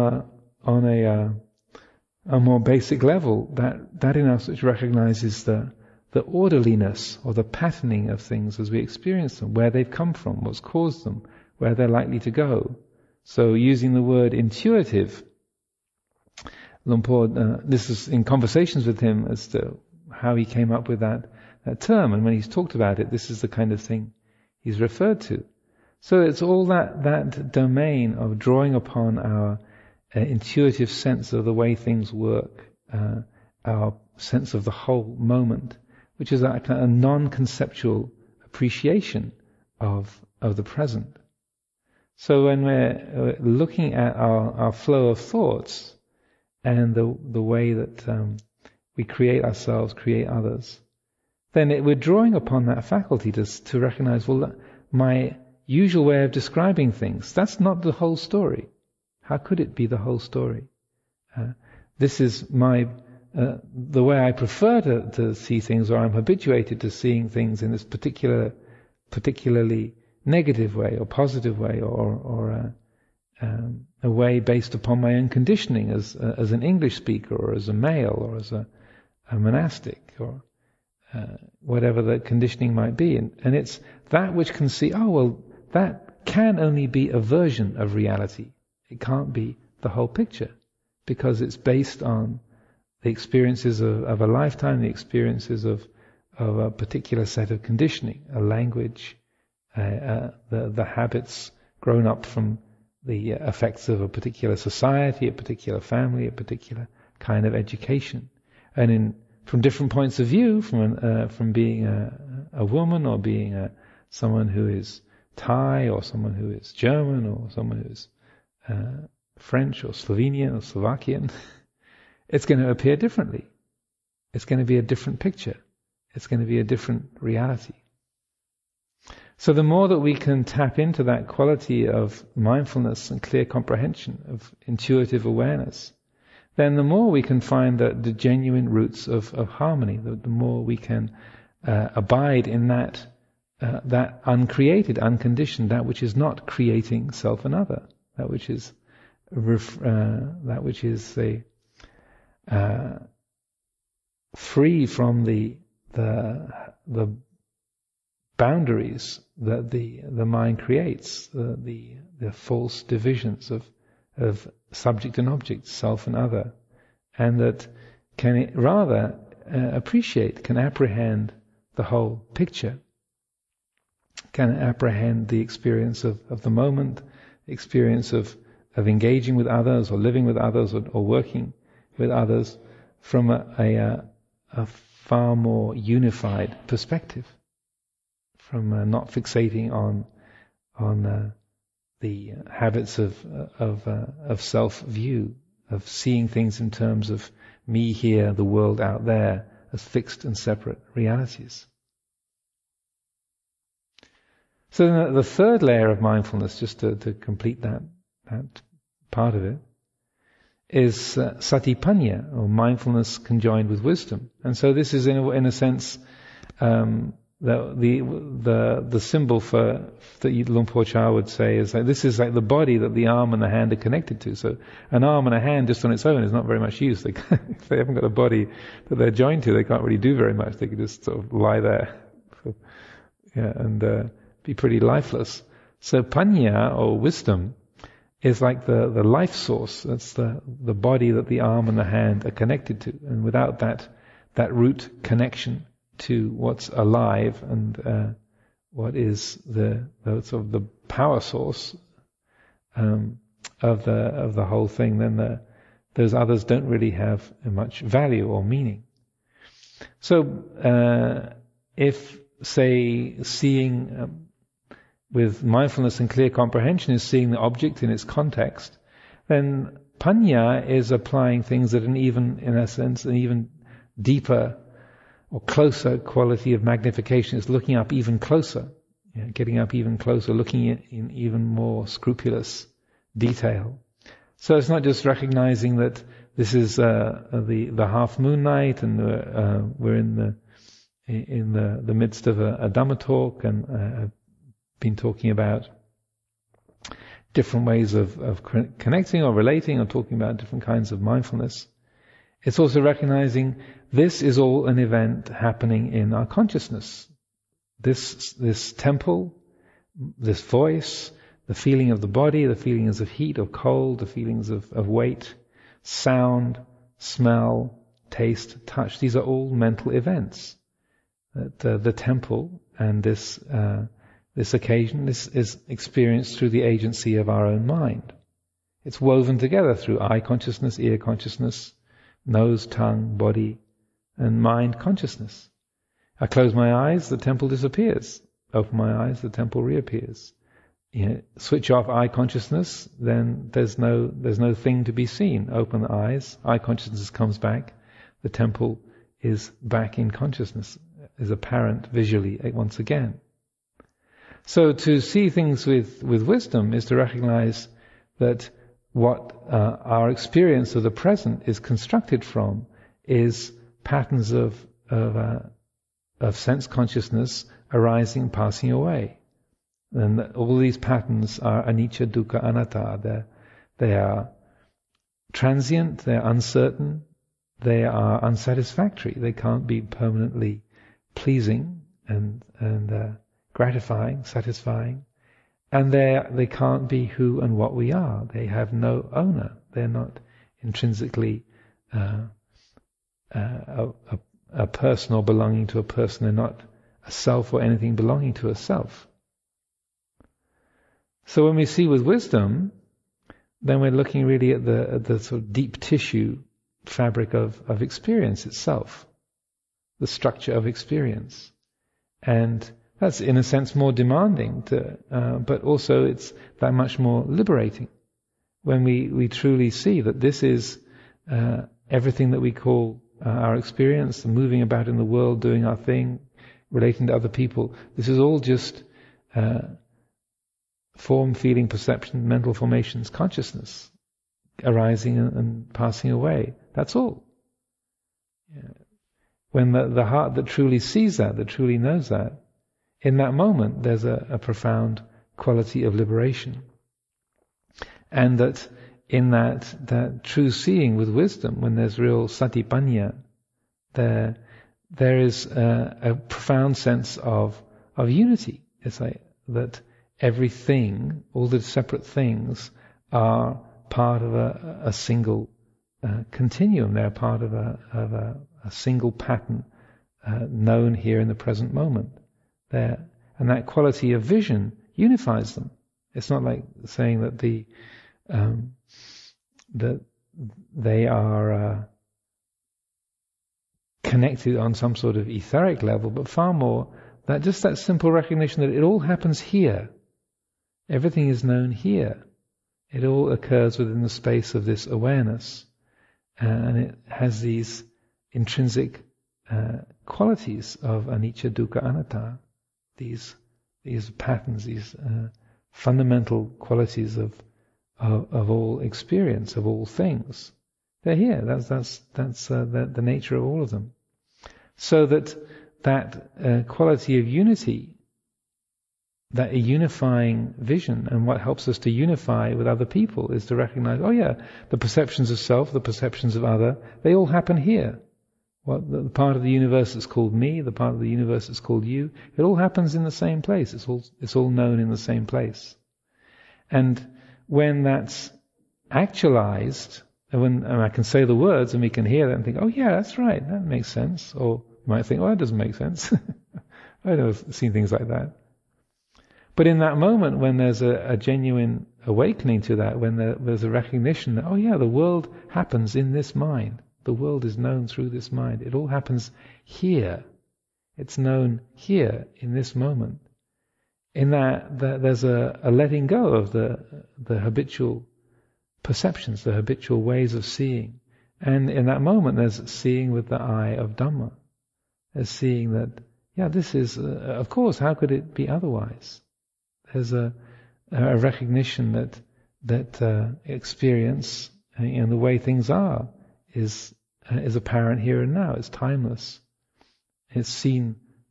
a more basic level, that in us which recognizes the orderliness or the patterning of things as we experience them, where they've come from, what's caused them, where they're likely to go. So using the word intuitive, Luang Por, this is in conversations with him as to how he came up with that term, and when he's talked about it, this is the kind of thing he's referred to. So it's all that domain of drawing upon our intuitive sense of the way things work, our sense of the whole moment, which is a kind of non-conceptual appreciation of the present. So when we're looking at our flow of thoughts and the way that we create ourselves, create others, then we're drawing upon that faculty to recognize, well, my usual way of describing things, that's not the whole story. How could it be the whole story? This is the way I prefer to see things, or I'm habituated to seeing things in this particularly negative way or positive way, or a way based upon my own conditioning as an English speaker, or as a male, or as a monastic, or whatever the conditioning might be. And it's that which can see, that can only be a version of reality. It can't be the whole picture, because it's based on the experiences of a lifetime, the experiences of a particular set of conditioning, a language, the habits grown up from the effects of a particular society, a particular family, a particular kind of education. And from different points of view, from being a woman, or being someone who is Thai, or someone who is German, or someone who is French or Slovenian or Slovakian, it's going to appear differently. It's going to be a different picture. It's going to be a different reality. So the more that we can tap into that quality of mindfulness and clear comprehension, of intuitive awareness, then the more we can find the genuine roots of harmony, the more we can abide in that uncreated, unconditioned, that which is not creating self and other, that which is free from the boundaries that the mind creates, the false divisions of subject and object, self and other, and that can rather appreciate, can apprehend the whole picture, can apprehend the experience of the moment, experience of engaging with others, or living with others, or working with others from a far more unified perspective, from not fixating on the habits of self-view, of seeing things in terms of me here, the world out there, as fixed and separate realities. So the third layer of mindfulness, just to complete that part of it, is satipanya, or mindfulness conjoined with wisdom. And so this is in a sense the symbol for that Luang Por Chah would say is like this is like the body that the arm and the hand are connected to. So an arm and a hand just on its own is not very much use. If they haven't got a body that they're joined to, they can't really do very much. They can just sort of lie there, and be pretty lifeless. So panya, or wisdom, is like the life source. That's the body that the arm and the hand are connected to. And without that root connection to what's alive and what is the sort of the power source of the whole thing, then those others don't really have much value or meaning. So if, say, seeing with mindfulness and clear comprehension is seeing the object in its context, then panya is applying things at an even deeper or closer quality of magnification. It's looking up even closer, getting up even closer, looking in even more scrupulous detail. So it's not just recognizing that this is the half moon night, and we're in the midst of a Dhamma talk, and been talking about different ways of connecting or relating, or talking about different kinds of mindfulness. It's also recognizing this is all an event happening in our consciousness. This temple, this voice, the feeling of the body, the feelings of heat or cold, the feelings of weight, sound, smell, taste, touch, these are all mental events. The temple and this occasion, this is experienced through the agency of our own mind. It's woven together through eye consciousness, ear consciousness, nose, tongue, body, and mind consciousness. I close my eyes, the temple disappears. Open my eyes, the temple reappears. Switch off eye consciousness, then there's no thing to be seen. Open the eyes, eye consciousness comes back, the temple is back in consciousness, is apparent visually once again. So to see things with wisdom is to recognize that what our experience of the present is constructed from is patterns of sense consciousness arising, passing away. And all these patterns are anicca, dukkha, anatta. They are transient, they are uncertain, they are unsatisfactory. They can't be permanently pleasing and gratifying, satisfying. And they can't be who and what we are. They have no owner. They're not intrinsically a person or belonging to a person. They're not a self or anything belonging to a self. So when we see with wisdom, then we're looking really at the sort of deep tissue fabric of experience itself, the structure of experience. And that's in a sense more demanding, but also it's that much more liberating when we truly see that this is everything that we call our experience, moving about in the world, doing our thing, relating to other people. This is all just form, feeling, perception, mental formations, consciousness arising and passing away. That's all. When the heart that truly sees that truly knows that, in that moment there's a profound quality of liberation. And that in that true seeing with wisdom, when there's real satipanya, there is a profound sense of unity. It's like that everything, all the separate things, are part of a single continuum. They're part of a single pattern known here in the present moment. And that quality of vision unifies them. It's not like saying that that they are connected on some sort of etheric level, but far more that just that simple recognition that it all happens here. Everything is known here. It all occurs within the space of this awareness. And it has these intrinsic qualities of anicca, dukkha, anatta. These patterns, these fundamental qualities of all experience, of all things. They're here. That's the nature of all of them. So that quality of unity, that unifying vision, and what helps us to unify with other people is to recognize, oh yeah, the perceptions of self, the perceptions of other, they all happen here. The part of the universe that's called me, the part of the universe that's called you, it all happens in the same place. It's all known in the same place. And when that's actualized, and I can say the words and we can hear that and think, oh yeah, that's right, that makes sense. Or you might think, oh, that doesn't make sense. I've seen things like that. But in that moment, when there's a genuine awakening to that, when there's a recognition that, oh yeah, the world happens in this mind. The world is known through this mind. It all happens here. It's known here, in this moment. In that there's a letting go of the habitual perceptions, the habitual ways of seeing. And in that moment, there's seeing with the eye of Dhamma. There's seeing that, yeah, this is, of course, how could it be otherwise? There's a recognition that experience and the way things are is apparent here and now. It's timeless. It's seen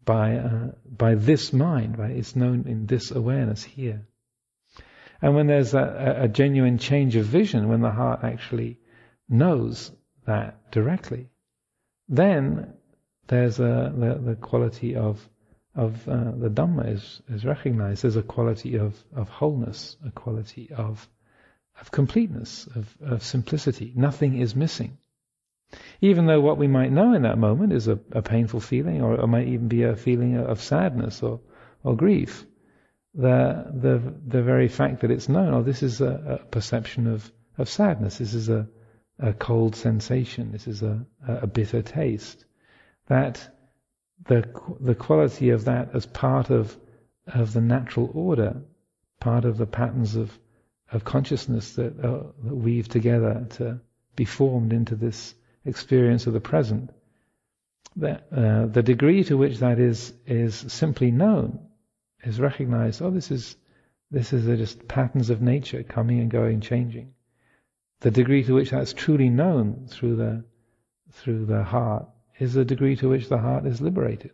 by this mind. It's known in this awareness here. And when there's a genuine change of vision, when the heart actually knows that directly, then there's the quality of the Dhamma is recognized. There's a quality of wholeness, a quality of completeness, of simplicity. Nothing is missing. Even though what we might know in that moment is a painful feeling, or it might even be a feeling of sadness or grief, the very fact that it's known, this is a perception of sadness, this is a cold sensation, this is a bitter taste, that the quality of that as part of the natural order, part of the patterns of consciousness that weave together to be formed into this experience of the present, that the degree to which that is simply known, is recognized. This is just patterns of nature coming and going, changing. The degree to which that's truly known through the heart is the degree to which the heart is liberated.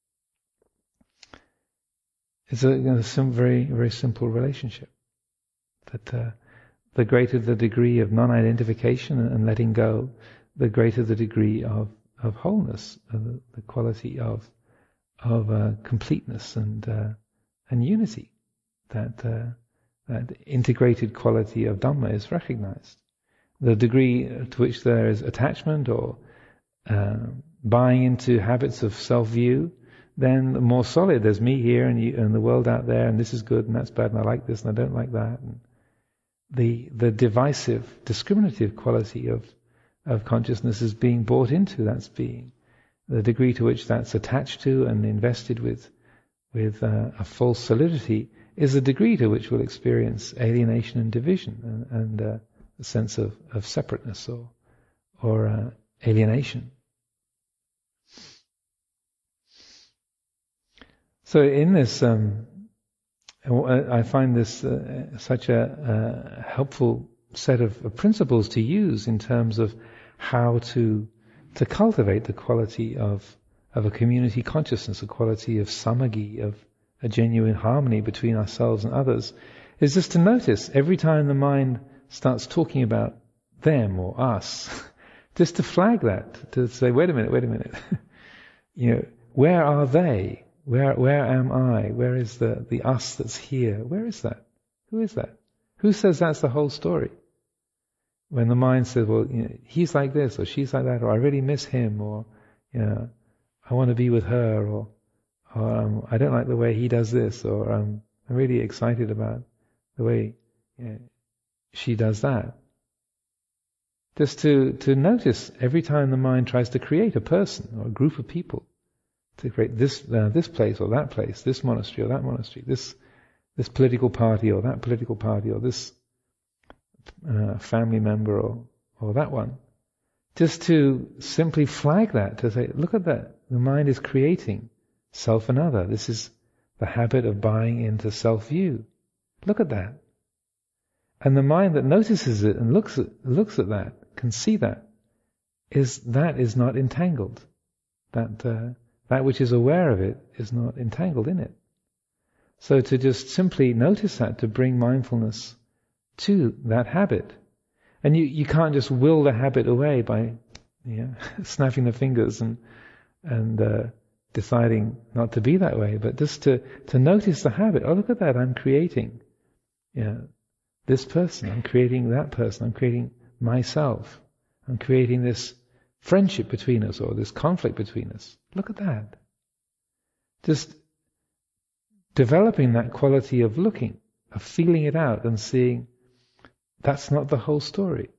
It's a very, very simple relationship. That the greater the degree of non-identification and letting go, the greater the degree of wholeness, the quality of completeness and unity. That integrated quality of Dhamma is recognized. The degree to which there is attachment or buying into habits of self-view, then the more solid, there's me here and the world out there, and this is good and that's bad, and I like this and I don't like that. And the divisive, discriminative quality of consciousness is being bought into. That's being the degree to which that's attached to and invested with a false solidity is the degree to which we'll experience alienation and division and a sense of separateness or alienation. So in this, I find this such a helpful set of principles to use in terms of how to cultivate the quality of a community consciousness, a quality of samagi, of a genuine harmony between ourselves and others, is just to notice every time the mind starts talking about them or us, just to flag that, to say, wait a minute. Where are they? Where am I? Where is the us that's here? Where is that? Who is that? Who says that's the whole story? When the mind says, well, he's like this, or she's like that, or I really miss him, or I want to be with her, or I don't like the way he does this, or I'm really excited about the way she does that. Just to notice every time the mind tries to create a person or a group of people, to create this place or that place, this monastery or that monastery, this this political party or that political party or this family member or that one. Just to simply flag that, to say, look at that. The mind is creating self and other. This is the habit of buying into self-view. Look at that. And the mind that notices it and looks at that, can see that is not entangled. That which is aware of it is not entangled in it. So to just simply notice that, to bring mindfulness to that habit. And you can't just will the habit away by snapping the fingers and deciding not to be that way, but just to notice the habit. Oh, look at that, I'm creating this person, I'm creating that person, I'm creating myself, I'm creating this friendship between us or this conflict between us. Look at that. Just developing that quality of looking, of feeling it out and seeing that's not the whole story.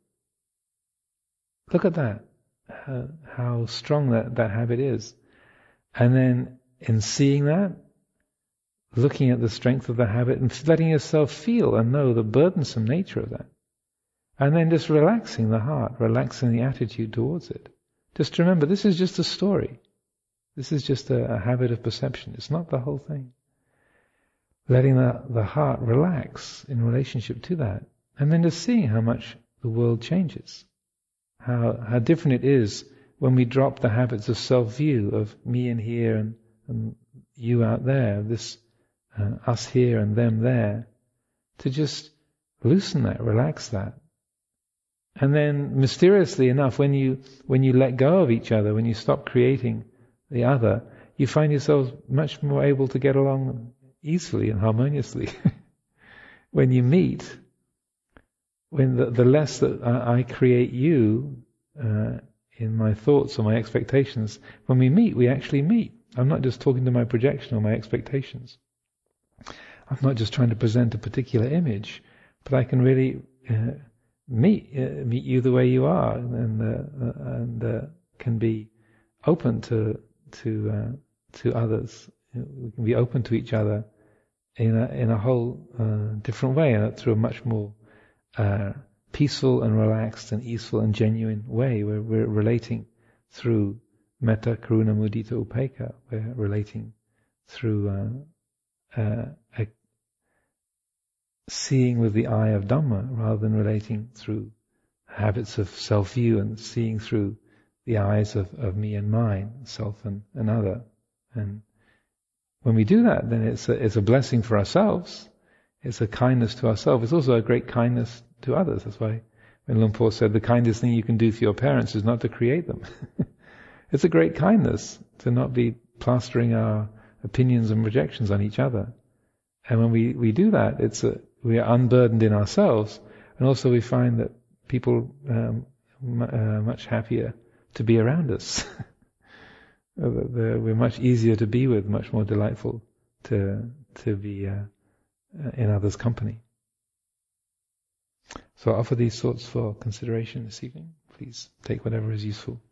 Look at that, how strong that habit is. And then in seeing that, looking at the strength of the habit and letting yourself feel and know the burdensome nature of that. And then just relaxing the heart, relaxing the attitude towards it. Just remember, this is just a story. This is just a habit of perception. It's not the whole thing. Letting the heart relax in relationship to that. And then just seeing how much the world changes. How different it is when we drop the habits of self-view, of me in here and you out there, this us here and them there, to just loosen that, relax that. And then mysteriously enough, when you let go of each other, when you stop creating the other, you find yourselves much more able to get along easily and harmoniously. When you meet, when the less that I create you in my thoughts or my expectations, when we meet, we actually meet. I'm not just talking to my projection or my expectations. I'm not just trying to present a particular image, but I can really meet you the way you are, and can be open to others. We can be open to each other in a whole different way, and through a much more peaceful and relaxed and easeful and genuine way, where we're relating through metta, karuna, mudita, upekkha. We're relating through seeing with the eye of Dhamma, rather than relating through habits of self-view and seeing through the eyes of me and mine, self and other. And when we do that, then it's a blessing for ourselves. It's a kindness to ourselves. It's also a great kindness to others. That's why when Luang Por said the kindest thing you can do for your parents is not to create them. It's a great kindness to not be plastering our opinions and projections on each other. And when we do that, we are unburdened in ourselves, and also we find that people much happier to be around us. We're much easier to be with, much more delightful to be in others' company. So I offer these thoughts for consideration this evening. Please take whatever is useful.